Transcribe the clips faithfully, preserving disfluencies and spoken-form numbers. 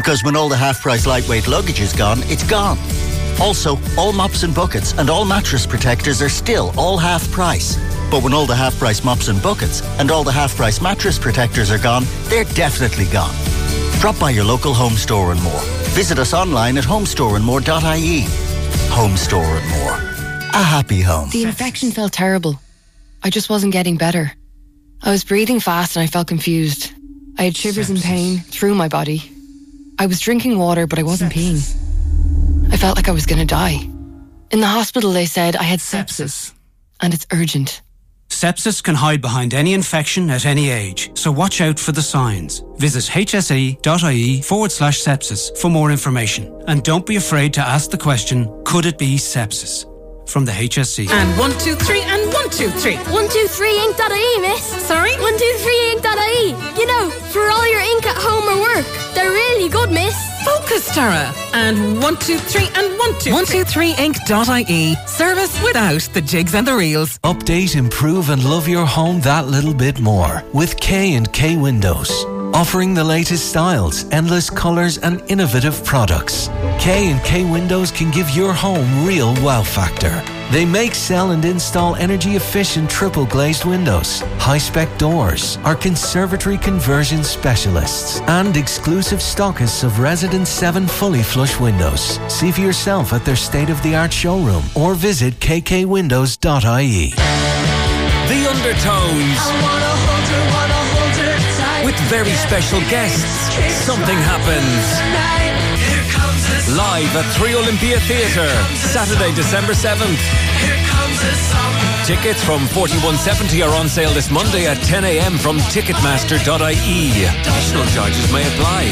Because when all the half-price lightweight luggage is gone, it's gone. Also, all mops and buckets and all mattress protectors are still all half-price. But when all the half-price mops and buckets and all the half-price mattress protectors are gone, they're definitely gone. Drop by your local Home Store and More. Visit us online at home store and more dot I E. Home Store and More. A happy home. The infection felt terrible. I just wasn't getting better. I was breathing fast and I felt confused. I had shivers and pain through my body. I was drinking water, but I wasn't peeing. I felt like I was going to die. In the hospital, they said I had sepsis, and it's urgent. Sepsis can hide behind any infection at any age, so watch out for the signs. Visit hse.ie forward slash sepsis for more information. And don't be afraid to ask the question, could it be sepsis? From the H S C. And one, two, three, and one, two, three. one two three ink dot I E, miss. Sorry? one two three ink dot I E. You know, for all your ink at home or work. They're really good, miss. Focus, Tara. And one, two, three, and one, two, one, two, three ink dot I E. Service without the jigs and the reels. Update, improve, and love your home that little bit more with K and K Windows. Offering the latest styles, endless colours and innovative products. K and K Windows can give your home real wow factor. They make, sell and install energy efficient triple glazed windows, high spec doors, are conservatory conversion specialists and exclusive stockists of Resident seven fully flush windows. See for yourself at their state of the art showroom or visit k k windows dot I E. The Undertones. I wanna hold her, wanna hold her tight. With very special guests. Something happens. Live at Three Olympia Theatre, Saturday, December seventh. Tickets from forty-one seventy are on sale this Monday at ten a.m. from ticketmaster dot I E. Additional charges may apply.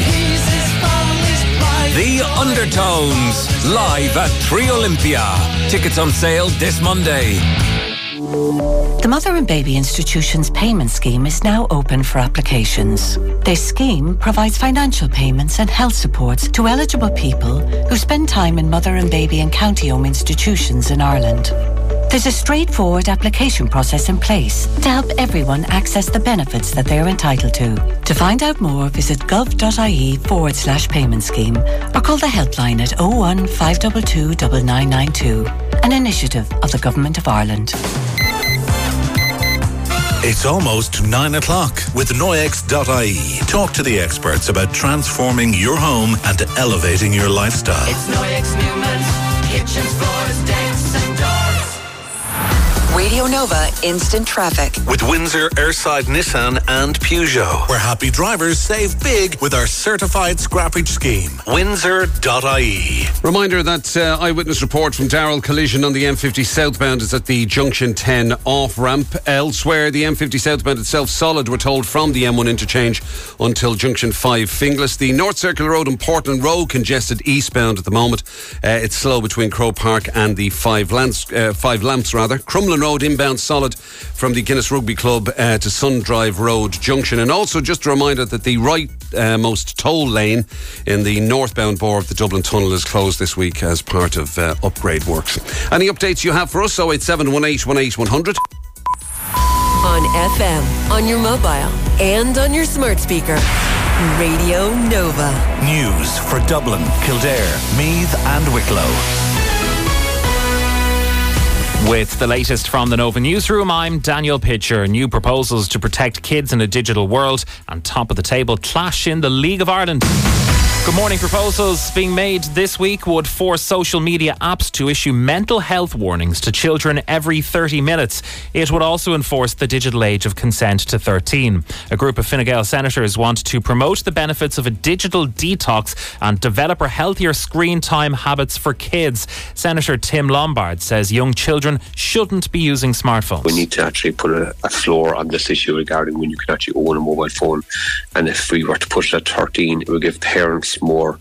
The Undertones, live at Three Olympia. Tickets on sale this Monday. The Mother and Baby Institution's payment scheme is now open for applications. This scheme provides financial payments and health supports to eligible people who spend time in mother and baby and county home institutions in Ireland. There's a straightforward application process in place to help everyone access the benefits that they are entitled to. To find out more, visit gov.ie forward slash payment scheme or call the helpline at oh one five two two nine nine nine two, an initiative of the Government of Ireland. It's almost nine o'clock with Noyex dot I E. Talk to the experts about transforming your home and elevating your lifestyle. It's Noyex Newman's kitchens, floors, decks and doors. Radio Nova Instant Traffic. With Windsor, Airside, Nissan and Peugeot. Where happy drivers save big with our certified scrappage scheme. Windsor dot I E. Reminder that uh, eyewitness report from Darrell collision on the M fifty southbound is at the Junction ten off-ramp. Elsewhere, the M fifty southbound itself solid, we're told, from the M one interchange until Junction five Finglas. The North Circle Road and Portland Road congested eastbound at the moment. Uh, it's slow between Crow Park and the Five Lamps, uh, Five Lamps rather. Crumlin Road inbound solid from the Guinness Rugby Club uh, to Sun Drive Road Junction. And also just a reminder that the rightmost uh, toll lane in the northbound bore of the Dublin Tunnel is closed this week as part of uh, upgrade works. Any updates you have for us? oh eight seven one eight one eight one hundred. On F M, on your mobile and on your smart speaker. Radio Nova. News for Dublin, Kildare, Meath and Wicklow. With the latest from the Nova Newsroom, I'm Daniel Pitcher. New proposals to protect kids in a digital world and top of the table clash in the League of Ireland. Good morning. Proposals being made this week would force social media apps to issue mental health warnings to children every thirty minutes. It would also enforce the digital age of consent to thirteen. A group of Fine Gael senators want to promote the benefits of a digital detox and develop healthier screen time habits for kids. Senator Tim Lombard says young children shouldn't be using smartphones. We need to actually put a, a floor on this issue regarding when you can actually own a mobile phone. And if we were to push it at thirteen, it would give parents more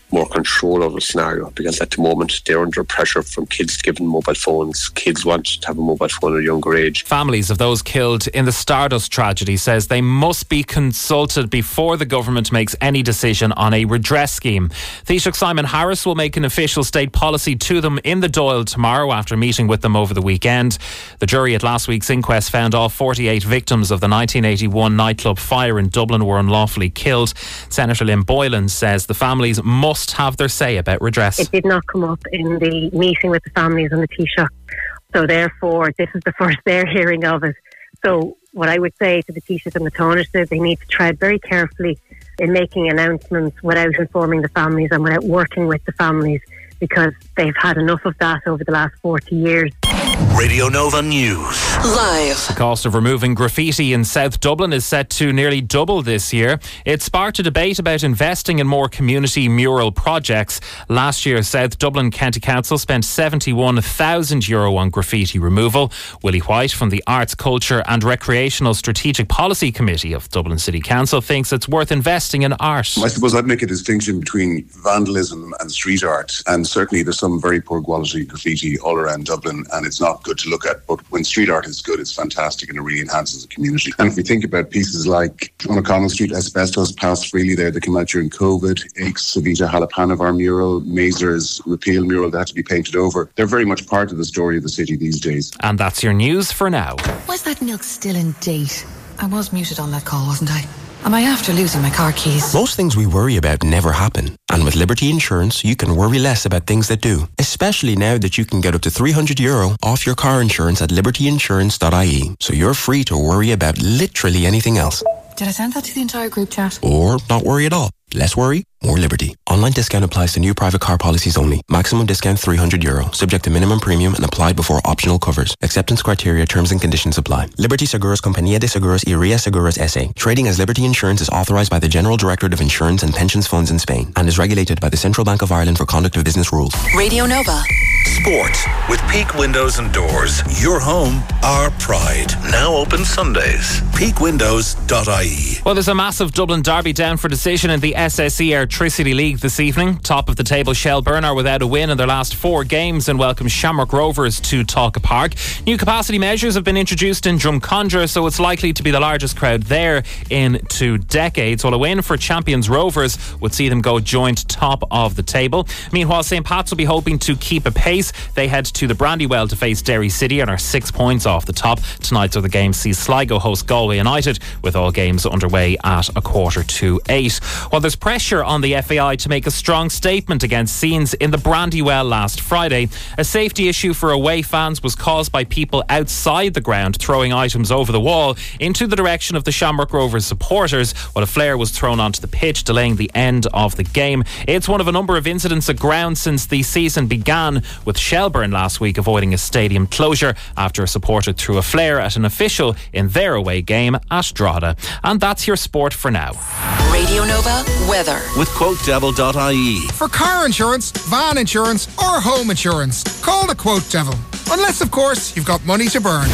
more control over the scenario, because at the moment they're under pressure from kids to give them mobile phones. Kids want to have a mobile phone at a younger age. Families of those killed in the Stardust tragedy says they must be consulted before the government makes any decision on a redress scheme. Taoiseach Simon Harris will make an official state policy to them in the Dáil tomorrow after meeting with them over the weekend. The jury at last week's inquest found all forty-eight victims of the nineteen eighty-one nightclub fire in Dublin were unlawfully killed. Senator Lynn Boylan says the families must have their say about redress. It did not come up in the meeting with the families on the Taoiseach, so therefore this is the first they're hearing of it. So what I would say to the Taoiseach and the Taoiseach is they need to tread very carefully in making announcements without informing the families and without working with the families, because they've had enough of that over the last forty years. Radio Nova News. Live. The cost of removing graffiti in South Dublin is set to nearly double this year. It sparked a debate about investing in more community mural projects. Last year, South Dublin County Council spent seventy-one thousand euro on graffiti removal. Willie White from the Arts, Culture and Recreational Strategic Policy Committee of Dublin City Council thinks it's worth investing in art. I suppose I'd make a distinction between vandalism and street art, and certainly there's some very poor quality graffiti all around Dublin, and it's not good to look at, but when street art is good, it's fantastic and it really enhances the community. And if we think about pieces like John O'Connell Street, Asbestos passed freely there, that came out during COVID, Aches Savita Halapanov mural, Mazer's repeal mural that had to be painted over, they're very much part of the story of the city these days. And that's your news for now. Was that milk still in date? I was muted on that call, wasn't I? Am I after losing my car keys? Most things we worry about never happen. And with Liberty Insurance, you can worry less about things that do. Especially now that you can get up to three hundred euro off your car insurance at liberty insurance dot I E. So you're free to worry about literally anything else. Did I send that to the entire group chat? Or not worry at all. Less worry, more liberty. Online discount applies to new private car policies only. Maximum discount three hundred euro. Subject to minimum premium and applied before optional covers. Acceptance criteria, terms and conditions apply. Liberty Seguros Compañía de Seguros y Ria Seguros S A. Trading as Liberty Insurance is authorised by the General Directorate of Insurance and Pensions Funds in Spain and is regulated by the Central Bank of Ireland for conduct of business rules. Radio Nova. Sport with Peak Windows and Doors. Your home, our pride. Now open Sundays. peak windows dot I E. Well, there's a massive Dublin derby down for decision in the S S E Airtricity League this evening. Top of the table, Shelburne are without a win in their last four games and welcome Shamrock Rovers to Talca Park. New capacity measures have been introduced in Drumcondra, so it's likely to be the largest crowd there in two decades. While a win for champions Rovers would see them go joint top of the table. Meanwhile, Saint Pat's will be hoping to keep a pace. They head to the Brandywell to face Derry City and are six points off the top. Tonight's other game sees Sligo host Galway United, with all games underway at a quarter to eight. While there's pressure on the F A I to make a strong statement against scenes in the Brandywell last Friday, a safety issue for away fans was caused by people outside the ground throwing items over the wall into the direction of the Shamrock Rovers supporters, while a flare was thrown onto the pitch, delaying the end of the game. It's one of a number of incidents at ground since the season began, with Shelburne last week avoiding a stadium closure after a supporter threw a flare at an official in their away game at Drogheda. And that's your sport for now. Radio Nova weather with quote devil dot I E. For car insurance, van insurance or home insurance, call the Quote Devil. Unless, of course, you've got money to burn.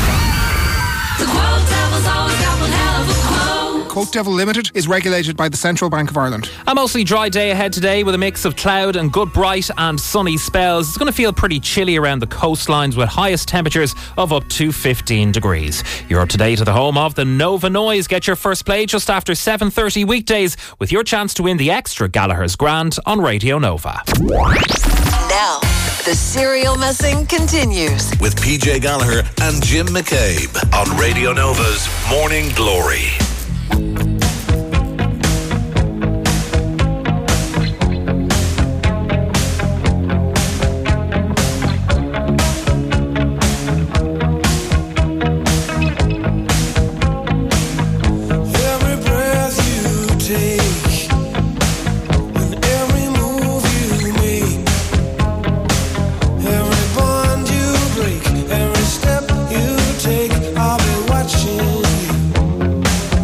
The Quote Devil's always got one hell of a quote. Quote Devil Limited is regulated by the Central Bank of Ireland. A mostly dry day ahead today with a mix of cloud and good bright and sunny spells. It's going to feel pretty chilly around the coastlines with highest temperatures of up to fifteen degrees. You're up to date at the home of the Nova Noise. Get your first play just after seven thirty weekdays with your chance to win the extra Gallagher's Grand on Radio Nova. Now, the serial messing continues with P J Gallagher and Jim McCabe on Radio Nova's Morning Glory. Every step you take, I'll be watching you.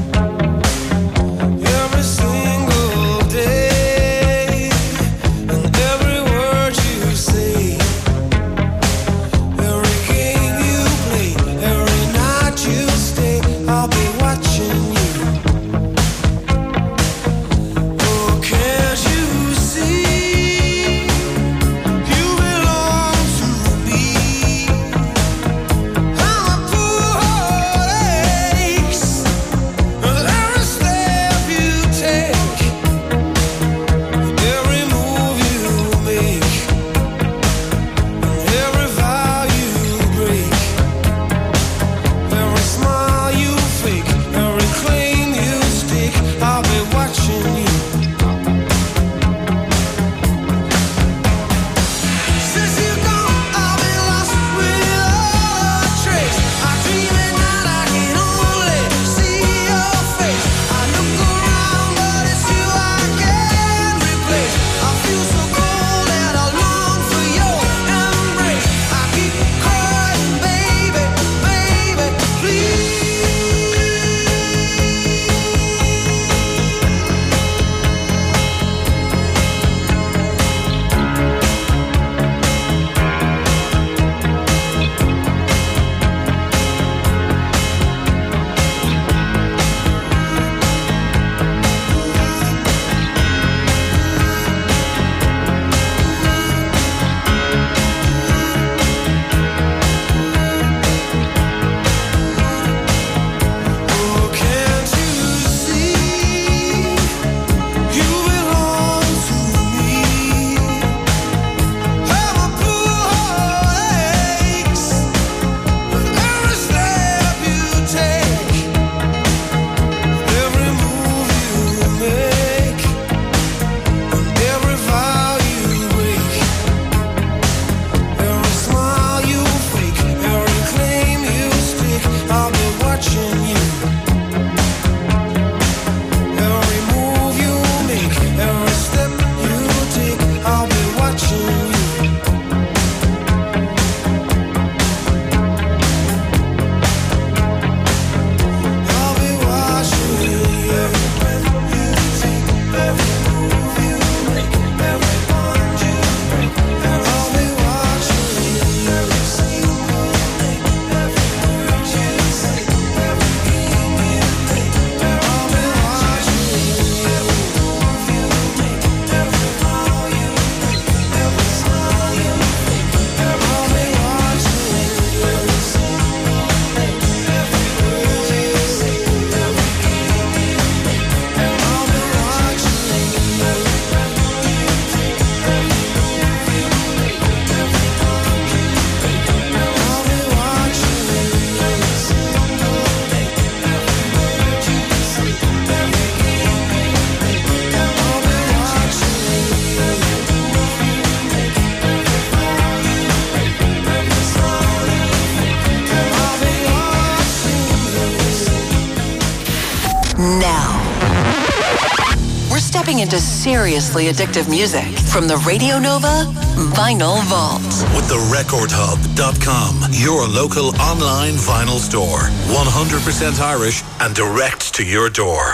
getting into seriously addictive music from the Radio Nova Vinyl Vault. With the record hub dot com, your local online vinyl store. one hundred percent Irish and direct to your door.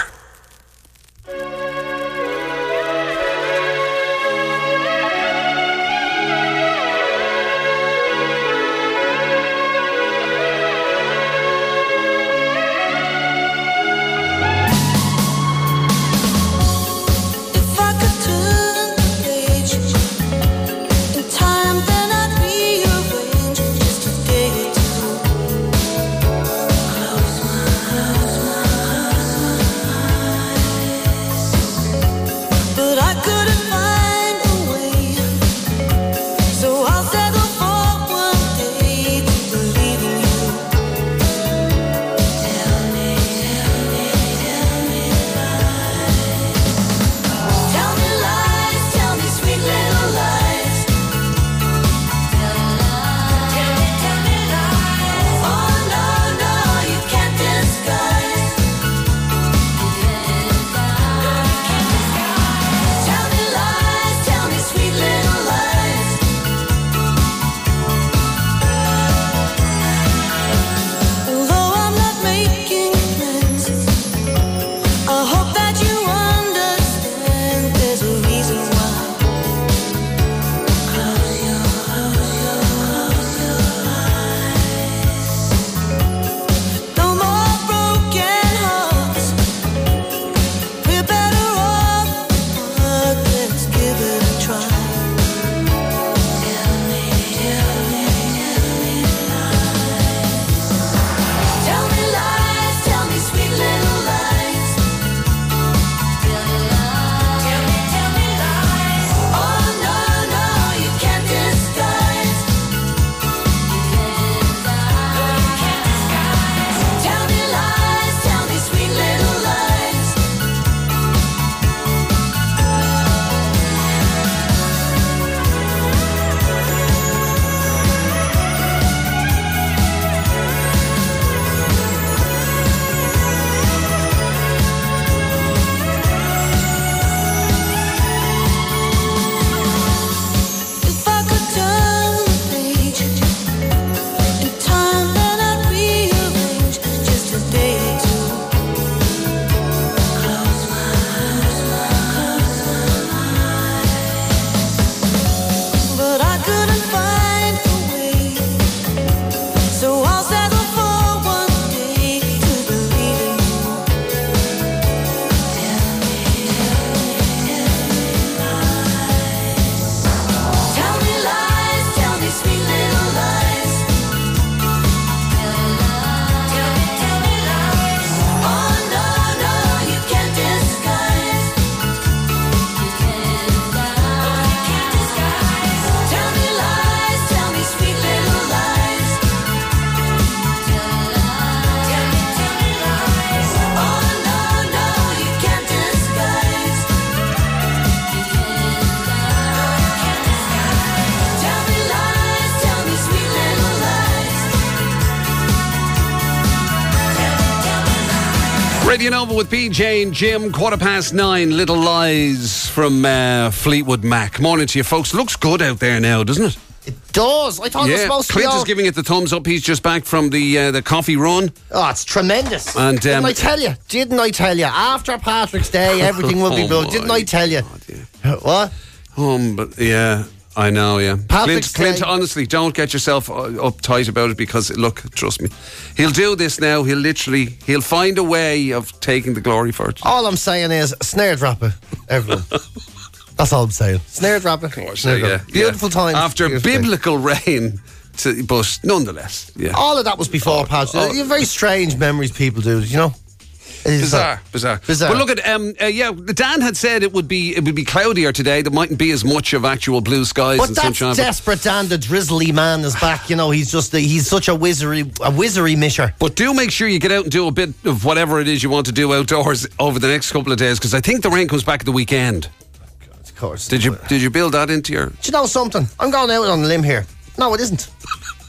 Radio Nova with P J and Jim, quarter past nine, Little Lies from uh, Fleetwood Mac. Morning to you folks. Looks good out there now, doesn't it? It does. I thought yeah, it was supposed Clint to be is giving it the thumbs up. He's just back from the uh, the coffee run. Oh, it's tremendous. And, um, didn't I tell you? Didn't I tell you? After Patrick's Day, everything will be oh built. Didn't I tell you? God, what? Um, but yeah, I know, yeah. Patrick's Clint, Clint, Day. honestly, don't get yourself uh, uptight about it because, look, trust me, he'll do this now. He'll literally, he'll find a way of taking the glory for it. All I'm saying is, snare dropper, everyone. That's all I'm saying. Snare dropper. Snare yeah, dropper. Beautiful yeah. time. After Beautiful biblical rain, to, but nonetheless, yeah. All of that was before oh, Patrick. Oh, very strange memories people do, you know? Bizarre, bizarre, bizarre. But look at, um, uh, yeah, Dan had said it would be it would be cloudier today. There mightn't be as much of actual blue skies but and that's sunshine. Desperate Dan, the drizzly man, is back. You know, he's just a, he's such a wizardry a wizardry misher. But do make sure you get out and do a bit of whatever it is you want to do outdoors over the next couple of days, because I think the rain comes back at the weekend. Of course. Did you did you build that into your? Do you know something? I'm going out on a limb here. No, it isn't.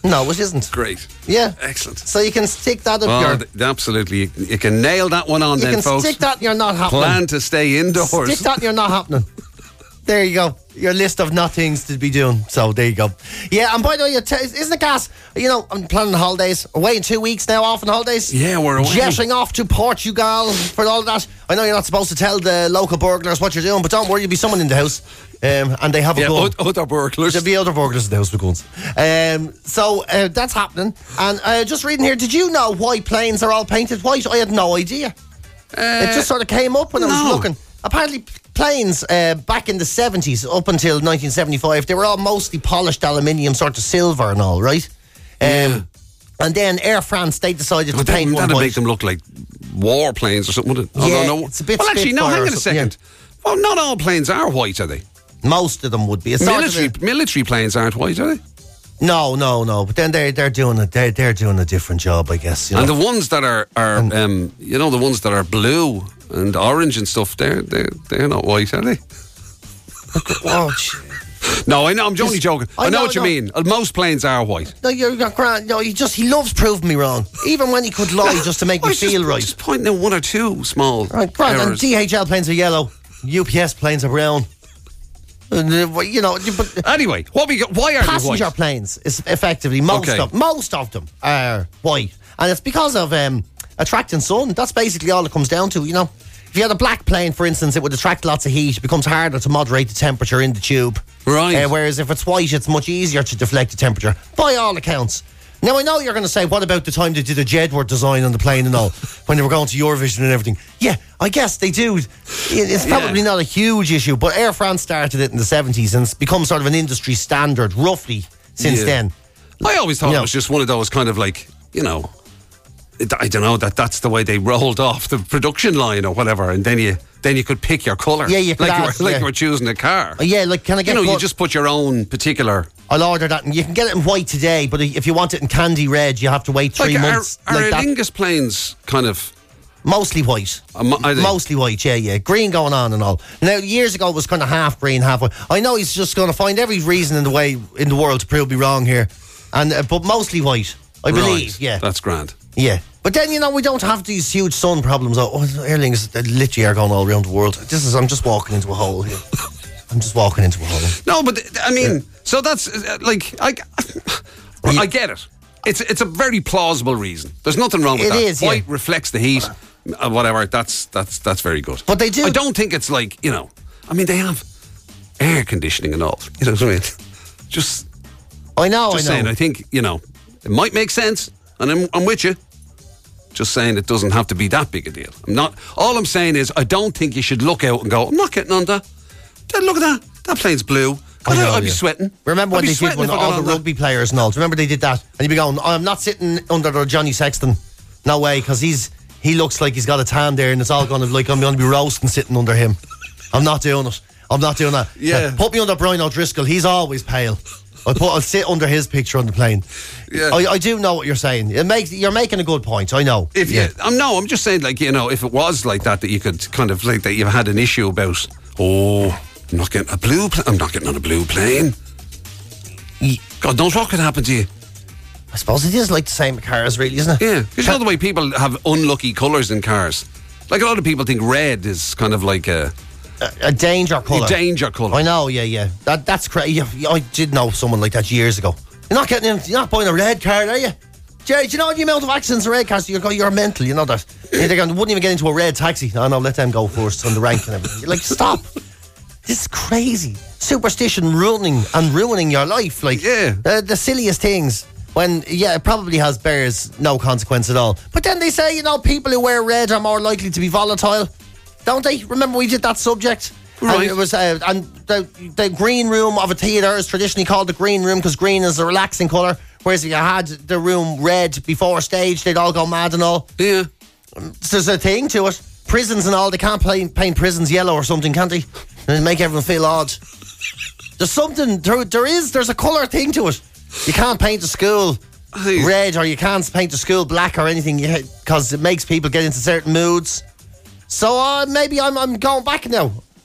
No, it isn't. Great. Yeah. Excellent. So you can stick that up Oh, your... th- absolutely. You, you can nail that one on You then, can folks. stick that and you're not happening. Plan to stay indoors. Stick that and you're not happening. There you go. Your list of not things to be doing. So there you go. Yeah, and by the way, you t- isn't it gas? You know, I'm planning holidays. Away in two weeks now, off on holidays. Yeah, we're away. Jetting off to Portugal for all of that. I know you're not supposed to tell the local burglars what you're doing, but don't worry, there'll be someone in the house. Um, and they have a Yeah, gun. o- other burglars. There'll be other burglars in the house with guns. Um, so uh, that's happening. And uh, just reading here, did you know why planes are all painted white? I had no idea. Uh, it just sort of came up when I was no. looking. Apparently, planes uh, back in the seventies, up until nineteen seventy-five, they were all mostly polished aluminium, sort of silver and all, right? Um, Yeah. And then Air France, they decided to But paint that, one that'd white. make them look like war planes or something, wouldn't it? Yeah, Although no, it's a bit Well, actually, no, Spitfire hang or on a something, second. Well, not all planes are white, are they? Most of them would be. It's sort of Military, a- military planes aren't white, are they? no, no, no. But then they're they're doing a they're they're doing a different job, I guess. You know? And the ones that are, are um, you know, the ones that are blue and orange and stuff, they're they're, they're not white, are they? Oh, gee. No, I know. I'm only joking. I, I know, know, what you no. mean. Uh, Most planes are white. No, you're, you're grand. No, he just he loves proving me wrong, even when he could lie just to make I me was feel just, right. Just pointing out one or two small Right, grand. And errors. D H L planes are yellow, U P S planes are brown. And, uh, well, you know, but Anyway, what we got, why are they passenger white? planes is effectively most Okay. of most of them are white, and it's because of um, attracting sun. That's basically all it comes down to. You know, if you had a black plane, for instance, it would attract lots of heat. It becomes harder to moderate the temperature in the tube. Right. Uh, whereas if it's white, it's much easier to deflect the temperature, by all accounts. Now, I know you're going to say, what about the time they did the Jedward design on the plane and all, when they were going to Eurovision and everything? Yeah, I guess they do. It- It's probably Yeah. not a huge issue, but Air France started it in the seventies and it's become sort of an industry standard, roughly, since Yeah. then. I always thought You it know. was just one of those kind of like, you know, it- I don't know, that that's the way they rolled off the production line or whatever, and then you then you could pick your colour. Yeah, you could like you ask, were, like yeah. you were choosing a car. Uh, yeah, like, can I get You know, you what- just put your own particular. I'll order that, and you can get it in white today, but if you want it in candy red, you have to wait three like, months. Are, are like that. Lingus planes kind of. Mostly white. Um, are they? Mostly white, yeah, yeah. Green going on and all. Now, years ago, it was kind of half green, half white. I know he's just going to find every reason in the way in the world to prove me wrong here, and uh, but mostly white, I believe. Right, Yeah, That's grand. yeah. But then you know we don't have these huge sun problems. Oh, Aer Lingus they literally are going all around the world. This is I'm just walking into a hole here. I'm just walking into a hole. No, but I mean, so that's uh, like I, I get it. It's it's a very plausible reason. There's nothing wrong with It that. is, yeah. White reflects the heat, uh, whatever. That's that's that's very good. But they do. I don't think it's like you know. I mean, they have air conditioning and all. You know what I mean? Just I know. just I know. saying. I think you know it might make sense, and I'm, I'm with you. Just saying it doesn't have to be that big a deal. I'm not. All I'm saying is I don't think you should look out and go, I'm not getting on that. Dad, look at that. That plane's blue. I know, I'd be yeah. sweating. Remember I'd when be they did sweating when if I got all the on that. rugby players and all? Do you remember they did that? And you'd be going, I'm not sitting under the Johnny Sexton. No way, because he's he looks like he's got a tan there, and it's all going to like I'm going to be roasting sitting under him. I'm not doing it. I'm not doing that. Yeah. Put me under Brian O'Driscoll. He's always pale. I'll put. I'll sit under his picture on the plane. Yeah. I, I do know what you're saying. It makes you're making a good point. I know. If yeah. you, I'm no, I'm just saying, like you know, if it was like that, that you could kind of like that you had an issue about. Oh, I'm not getting a blue. Pl- I'm not getting on a blue plane. God knows what could happen to you. I suppose it is like the same with cars, really, isn't it? Yeah, because you know the way people have unlucky colours in cars. Like a lot of people think red is kind of like a A, a danger colour. A danger colour. I know, yeah, yeah. That that's crazy. I did know someone like that years ago. You're not getting in, you're not buying a red car, are you? Jerry, do you know the amount of accidents in red cars? You're, you're mental, you know that. They're going, wouldn't even get into a red taxi. No, no, let them go first on the rank and everything. You're like, stop. This is crazy. Superstition ruining and ruining your life. Like, yeah. uh, the silliest things. When, yeah, it probably has bears no consequence at all. But then they say, you know, people who wear red are more likely to be volatile. Don't they? Remember we did that subject? Right. And it was, uh, and the, the green room of a theatre is traditionally called the green room because green is a relaxing colour. Whereas if you had the room red before stage, they'd all go mad and all. Yeah. There's a thing to it. Prisons and all, they can't paint, paint prisons yellow or something, can't they? And make everyone feel odd. There's something, there, there is, there's a colour thing to it. You can't paint a school red or you can't paint a school black or anything because it makes people get into certain moods. So uh, maybe I'm, I'm going back now.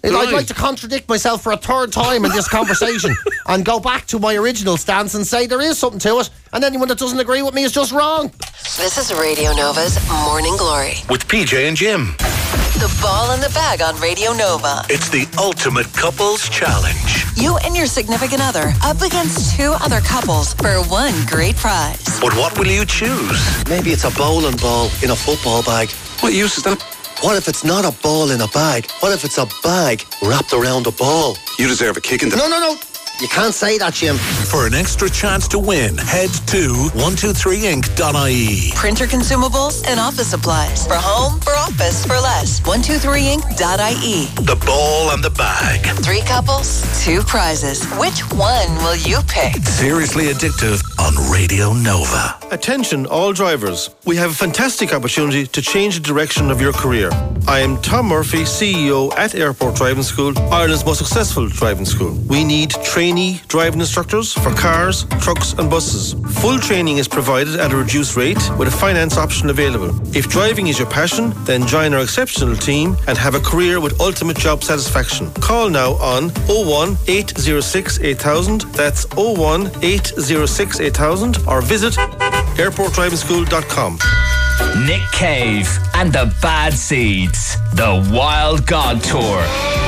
I'd Right. like to contradict myself for a third time in this conversation and go back to my original stance and say there is something to it, and anyone that doesn't agree with me is just wrong. This is Radio Nova's Morning Glory. With P J and Jim. The ball in the bag on Radio Nova. It's the ultimate couples challenge. You and your significant other up against two other couples for one great prize. But what will you choose? Maybe it's a bowling ball in a football bag. What use is that? What if it's not a ball in a bag? What if it's a bag wrapped around a ball? You deserve a kick in the... No, no, no. You can't say that, Jim. For an extra chance to win, head to one two three inc dot I E. Printer consumables and office supplies. For home, for office, for less. one two three inc dot I E. The ball and the bag. Three couples, two prizes. Which one will you pick? Seriously Addictive on Radio Nova. Attention all drivers. We have a fantastic opportunity to change the direction of your career. I am Tom Murphy, C E O at Airport Driving School, Ireland's most successful driving school. We need trainee driving instructors for cars, trucks and buses. Full training is provided at a reduced rate with a finance option available. If driving is your passion, then join our exceptional team and have a career with ultimate job satisfaction. Call now on oh one, eight oh six, eight thousand. That's oh one, eight oh six, eight thousand or visit airport driving school dot com. Nick Cave and the Bad Seeds. The Wild God Tour.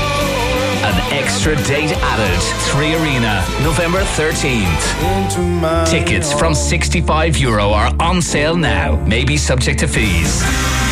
An extra date added. Three Arena, November thirteenth. Tickets from sixty-five euro are on sale now. Maybe subject to fees.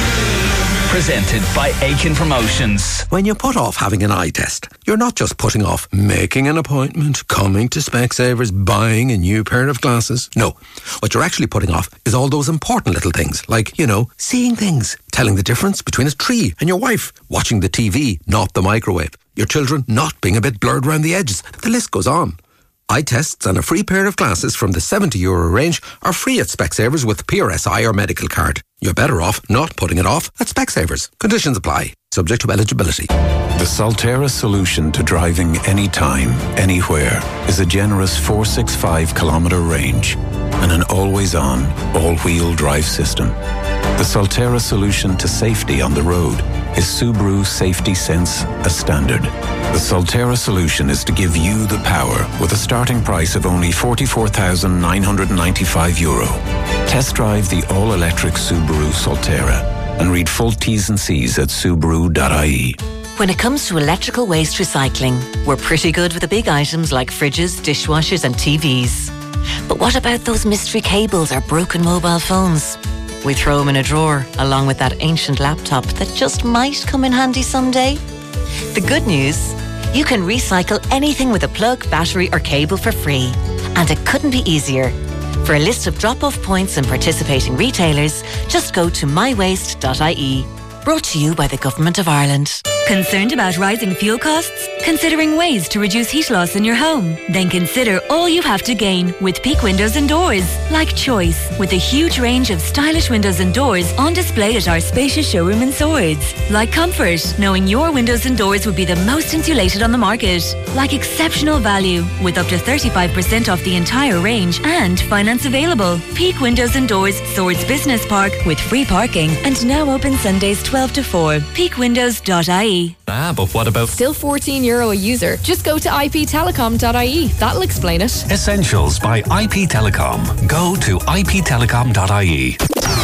Presented by Aiken Promotions. When you put off having an eye test, you're not just putting off making an appointment, coming to Specsavers, buying a new pair of glasses. No, what you're actually putting off is all those important little things, like, you know, seeing things, telling the difference between a tree and your wife, watching the T V, not the microwave, your children not being a bit blurred around the edges. The list goes on. Eye tests and a free pair of glasses from the seventy euro range are free at Specsavers with P R S I or medical card. You're better off not putting it off at Specsavers. Conditions apply. Subject to eligibility. The Solterra solution to driving anytime, anywhere is a generous four hundred sixty-five kilometre range and an always-on, all-wheel drive system. The Solterra solution to safety on the road is Subaru Safety Sense, a standard. The Solterra solution is to give you the power with a starting price of only forty-four thousand nine hundred ninety-five euro. Test drive the all-electric Subaru Solterra and read full T's and C's at subaru dot I E. When it comes to electrical waste recycling, we're pretty good with the big items like fridges, dishwashers and T Vs. But what about those mystery cables or broken mobile phones? We throw them in a drawer, along with that ancient laptop that just might come in handy someday. The good news? You can recycle anything with a plug, battery or cable for free. And it couldn't be easier. For a list of drop-off points and participating retailers, just go to my waste dot I E. Brought to you by the Government of Ireland. Concerned about rising fuel costs? Considering ways to reduce heat loss in your home? Then consider all you have to gain with Peak Windows and Doors. Like Choice, with a huge range of stylish windows and doors on display at our spacious showroom in Swords. Like Comfort, knowing your windows and doors would be the most insulated on the market. Like exceptional value, with up to thirty-five percent off the entire range and finance available. Peak Windows and Doors, Swords Business Park, with free parking and now open Sundays twelve to four. peak windows dot I E. Ah, but what about... Still fourteen euro a user. Just go to I P telecom dot I E. That'll explain it. Essentials by I P Telecom. Go to I P telecom dot I E.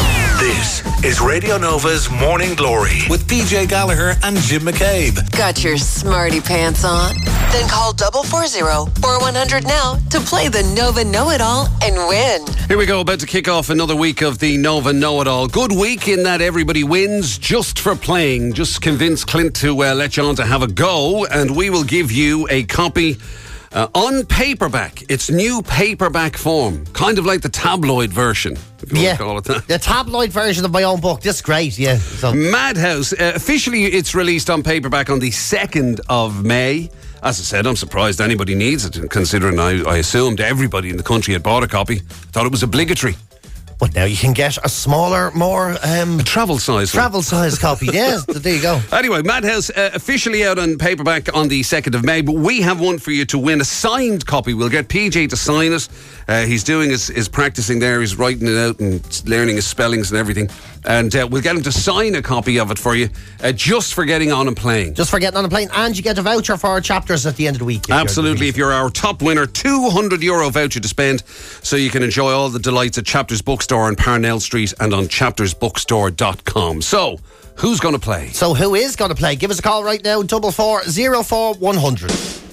This is Radio Nova's Morning Glory with P J Gallagher and Jim McCabe. Got your smarty pants on? Then call double four zero four one hundred now to play the Nova Know-It-All and win. Here we go, about to kick off another week of the Nova Know-It-All. Good week in that everybody wins just for playing. Just convince Clint to uh, let you on to have a go, and we will give you a copy uh, on paperback. It's new paperback form, kind of like the tabloid version. If you yeah, want to call it that. The tabloid version of my own book. This is great, yeah. So. Madhouse. Uh, officially, it's released on paperback on the second of May. As I said, I'm surprised anybody needs it, considering I, I assumed everybody in the country had bought a copy. Thought it was obligatory. But now you can get a smaller, more um, a travel size, travel size copy. Yes, there you go. Anyway, Madhouse uh, officially out on paperback on the second of May, but we have one for you to win, a signed copy. We'll get P J to sign it. Uh, he's doing his, his practicing there. He's writing it out and learning his spellings and everything. And uh, we'll get him to sign a copy of it for you, uh, just for getting on and playing. Just for getting on and playing, and you get a voucher for our chapters at the end of the week. If Absolutely. You're if you're our top winner, two hundred euro voucher to spend, so you can enjoy all the delights at Chapters Bookstore on Parnell Street and on chapters bookstore dot com. So, who's going to play? So, who is going to play? Give us a call right now, double four zero four one hundred.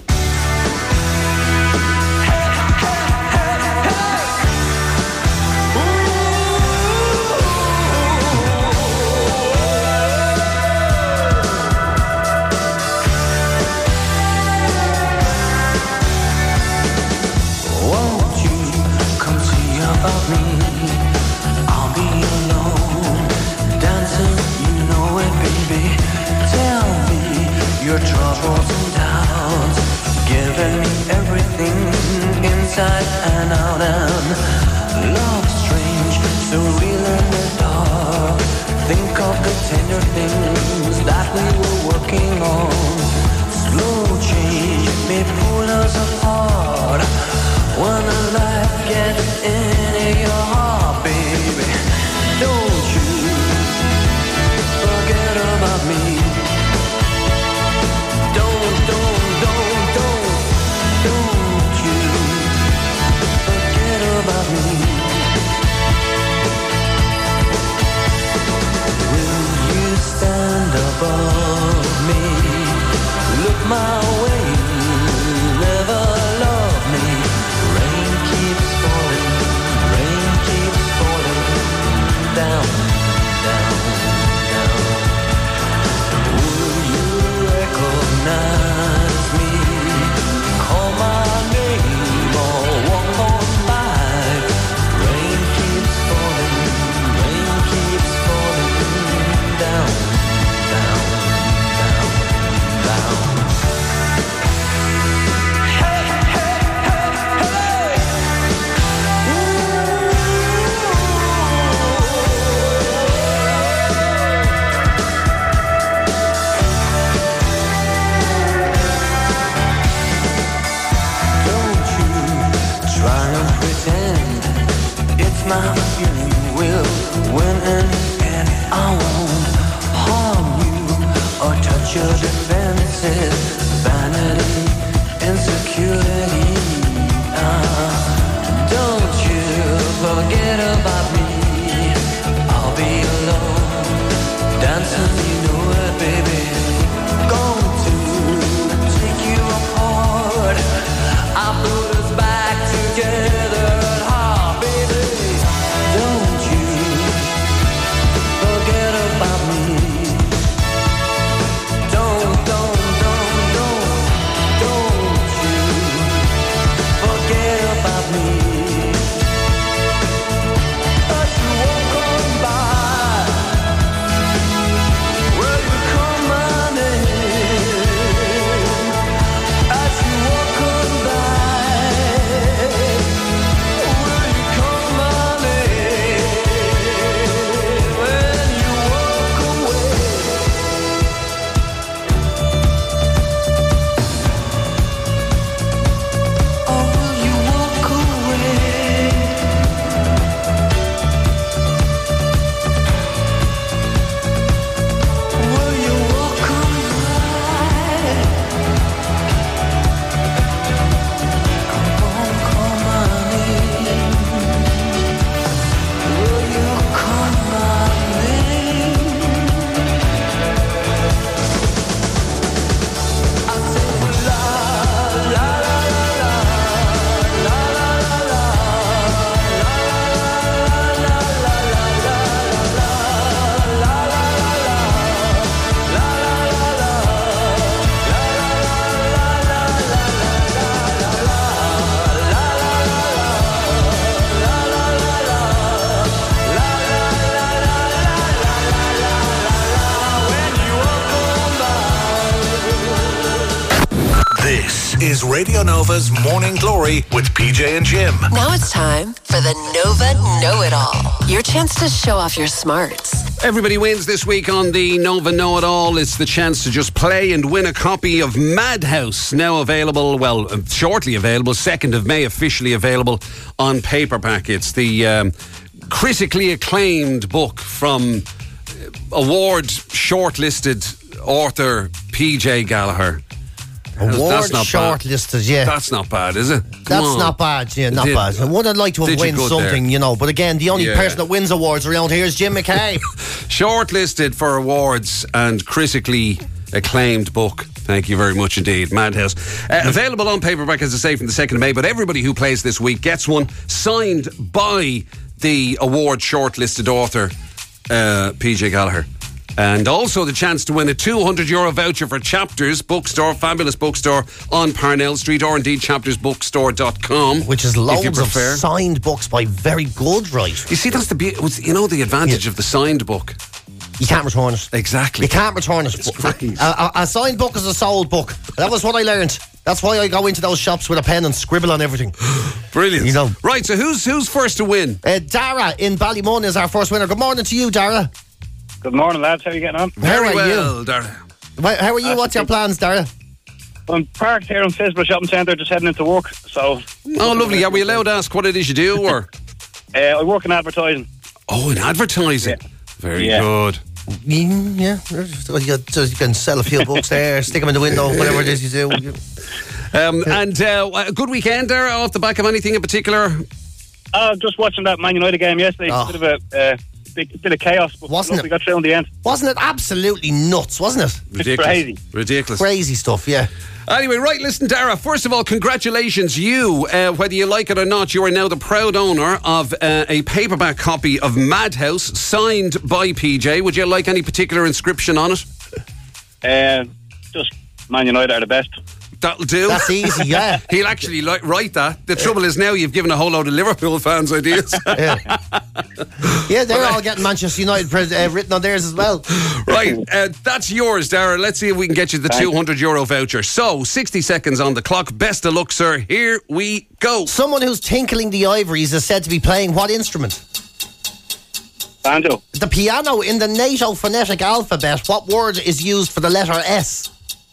Your troubles and doubts, giving me everything inside and out, and love strange, so real in the dark. Think of the tender things that we were working on. Slow change may pull us apart when the light gets into your heart, baby. Don't you forget about me. About me. Will you stand above me? Look my way, never love me. Rain keeps falling, rain keeps falling down, down, down. Will you recognize me? Call my name or walk on. My feeling will win in the end. I won't harm you or touch your defenses. Vanity, insecurity. Uh, don't you forget about me. I'll be alone, dancing, you know it, baby. Going to take you apart. I put us back together. Don't Radio Nova's Morning Glory with P J and Jim. Now it's time for the Nova Know-It-All. Your chance to show off your smarts. Everybody wins this week on the Nova Know-It-All. It's the chance to just play and win a copy of Madhouse. Now available, well, shortly available, second of May, officially available on paperback. It's the um, critically acclaimed book from award shortlisted author P J Gallagher. Award shortlisted, yeah. That's not bad, is it? Come That's on. not bad, yeah, not Did- bad. I would have liked to have did you won good something, there? you know. But again, the only Yeah. person that wins awards around here is Jim McKay. Shortlisted for awards and critically acclaimed book. Thank you very much indeed. Madhouse. Uh, available on paperback, as I say, from the second of May, but everybody who plays this week gets one signed by the award shortlisted author, uh, P J Gallagher. And also the chance to win a two hundred euro voucher for Chapters Bookstore, fabulous bookstore on Parnell Street, or indeed chapters bookstore dot com. Which is if you loads of prefer. signed books by very good writers. You see, that's the be- you know the advantage of the signed book. You can't return it. Exactly. You can't return it. A, a, a signed book is a sold book. That was what I learned. That's why I go into those shops with a pen and scribble on everything. Brilliant. You know. Right, so who's who's first to win? Uh, Dara in Ballymun is our first winner. Good morning to you, Dara. Good morning, lads. How are you getting on? How are well, you? Dara. Why- How are you? What's your plans, Dara? I'm parked here in Fisborough Shopping Centre, just heading into work. So, Oh, lovely. Are we allowed to ask what it is you do, or? uh, I work in advertising. Oh, in advertising. Very Yeah. good. Mm, yeah, so you, so you can sell a few books there, stick them in the window, whatever it is you do. Um, and uh, a good weekend there, off the back of anything in particular? Uh, just watching that Man United game yesterday. Oh. Bit of a uh, big, bit of chaos, but Wasn't look, it? we got through in the end. Wasn't it absolutely nuts, wasn't it? Ridiculous. crazy. Ridiculous. Crazy stuff, yeah. Anyway, right, listen, Dara, first of all, congratulations. You, uh, whether you like it or not, you are now the proud owner of uh, a paperback copy of Madhouse, signed by P J. Would you like any particular inscription on it? Uh, just Man United are the best. That'll do. That's easy, yeah. He'll actually like, write that. The trouble is now you've given a whole load of Liverpool fans ideas. Yeah, yeah they're all getting Manchester United pres- uh, written on theirs as well. Right, uh, that's yours, Dara. Let's see if we can get you the Thanks. two hundred euro voucher. So, sixty seconds on the clock. Best of luck, sir. Here we go. Someone who's tinkling the ivories is said to be playing what instrument? Banjo. The piano in the NATO phonetic alphabet. What word is used for the letter S?